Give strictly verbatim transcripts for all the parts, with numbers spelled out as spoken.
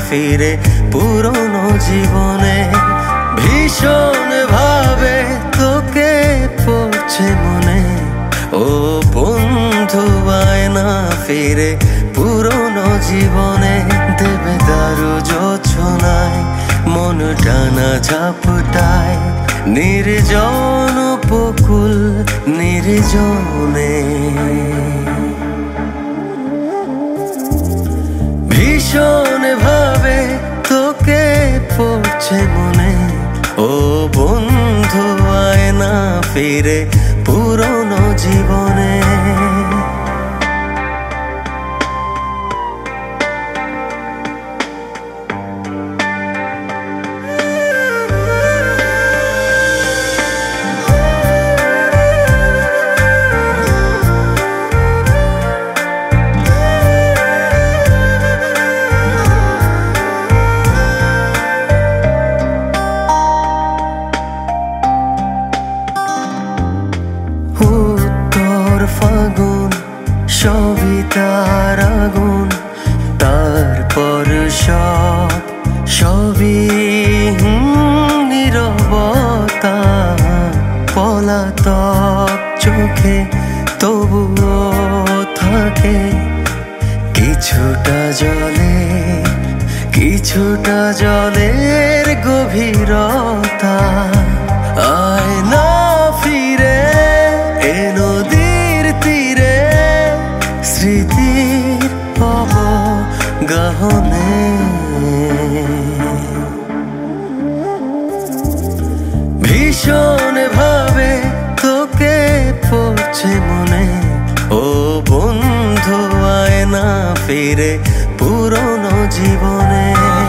ফিরে পুরনো জীবনে। ভীষণ ভাবে তোকে পড়ছে মনে, ও বন্ধু আয় না ফিরে পুরনো জীবনে। দেবে দারু জোছনায় মন টানা ঝাপটায়, নির্জন উপকূল নির্জনে। ভীষণ ভাবে তোকে পড়ছে মনে, ও বন্ধু আয় না ফিরে পুরনো জীবনে। ফাগুন সবই তার আগুন, তারপর সব সবই নীরবতা। পলাতক চোখে তবুও থাকে কিছুটা জলে, কিছুটা জলের গভীরতা। আয় না ফিরে এ নদীর তীরে, স্মৃতির অবগাহনে। ভীষণ ভাবে তোকে পড়ছে মনে, ও বন্ধু আয় না ফিরে পুরনো জীবনে।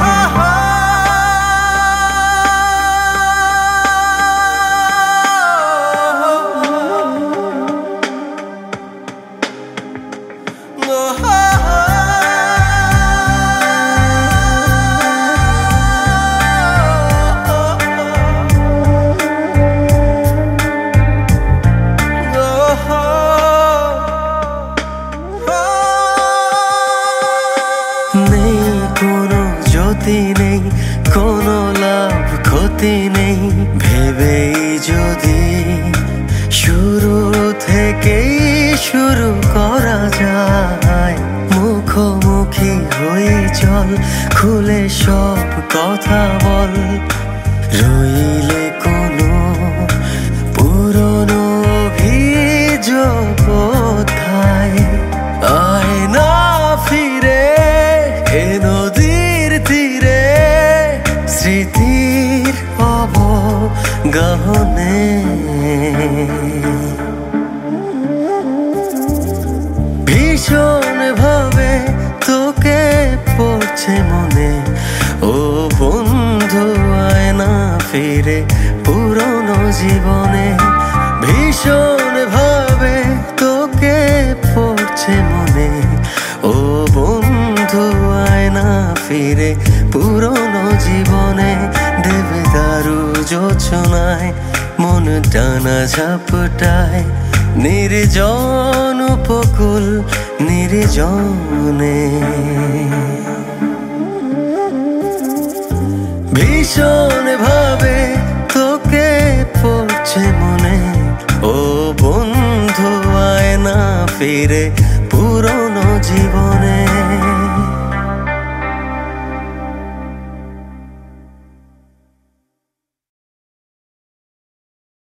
নেই কোনো জ্যোতি, নেই কোনো লাভ ক্ষতি নেই ভেবেই যদি শুরু থেকেই শুরু করা যায়। মুখোমুখি হয়ে চল, খুলে সব কথা বল, রইলে কোনো পুরনো অভিযোগ কোথায়। আয় না ফিরে এ নদীর তীরে, স্মৃতির অবগাহনে। ভীষণ ভাবে তোকে পড়ছে মনে, ও বন্ধু আয় না ফিরে পুরনো জীবনে। ভীষণ ভাবে তোকে পড়ছে মনে, ও বন্ধু আয় না ফিরে পুরনো জীবনে। দেবে দারু জোছনায় মন টানা ঝাপটায়, নির্জন উপকূল নির্জনে। ভীষণ ভাবে তোকে পড়ছে মনে, ও বন্ধু আয় না ফিরে পুরনো জীবনে।